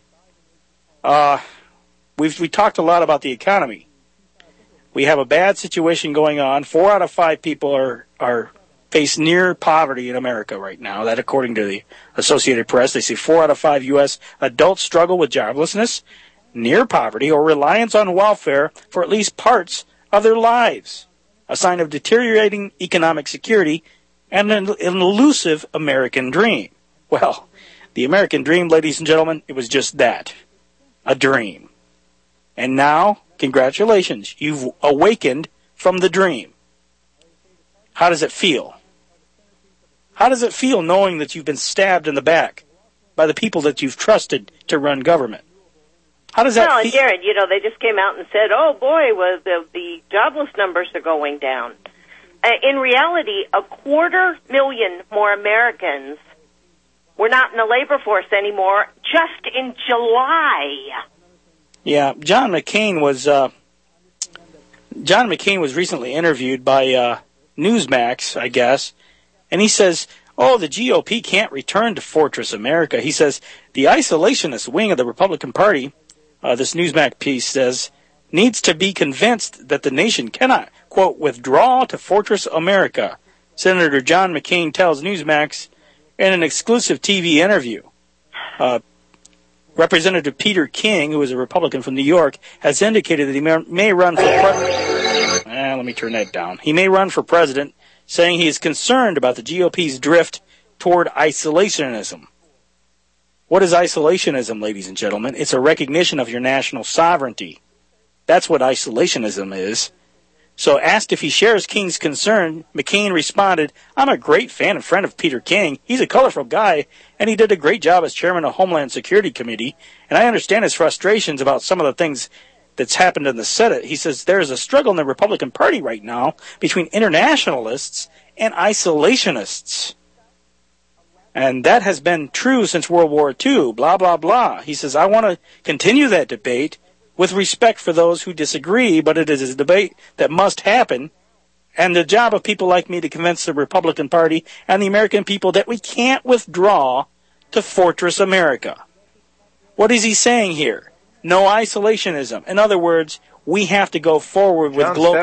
uh, we've we talked a lot about the economy. We have a bad situation going on. Four out of five people are are face near poverty in America right now. That, according to the Associated Press, they say four out of five U S adults struggle with joblessness, near poverty, or reliance on welfare for at least parts of their lives. A sign of deteriorating economic security and an, an elusive American dream. Well, the American dream, ladies and gentlemen, it was just that, a dream. And now, congratulations, you've awakened from the dream. How does it feel? How does it feel knowing that you've been stabbed in the back by the people that you've trusted to run government? How does that well, feel? Jared, you know, they just came out and said, oh, boy, well, the, the jobless numbers are going down. Uh, in reality, a quarter million more Americans were not in the labor force anymore just in July. Yeah, John McCain was uh, John McCain was recently interviewed by uh, Newsmax, I guess, and he says, oh, the G O P can't return to Fortress America. He says the isolationist wing of the Republican Party, uh, this Newsmax piece says, needs to be convinced that the nation cannot, quote, withdraw to Fortress America. Senator John McCain tells Newsmax in an exclusive T V interview. Uh, Representative Peter King, who is a Republican from New York, has indicated that he may, may run for president. Eh, let me turn that down. He may run for president, saying he is concerned about the G O P's drift toward isolationism. What is isolationism, ladies and gentlemen? It's a recognition of your national sovereignty. That's what isolationism is. So asked if he shares King's concern, McCain responded, I'm a great fan and friend of Peter King. He's a colorful guy, and he did a great job as chairman of Homeland Security Committee, and I understand his frustrations about some of the things that's happened in the Senate. He says there's a struggle in the Republican Party right now between internationalists and isolationists. And that has been true since World War Two, blah, blah, blah. He says, I want to continue that debate with respect for those who disagree, but it is a debate that must happen, and the job of people like me to convince the Republican Party and the American people that we can't withdraw to Fortress America. What is he saying here? No isolationism. In other words, we have to go forward with global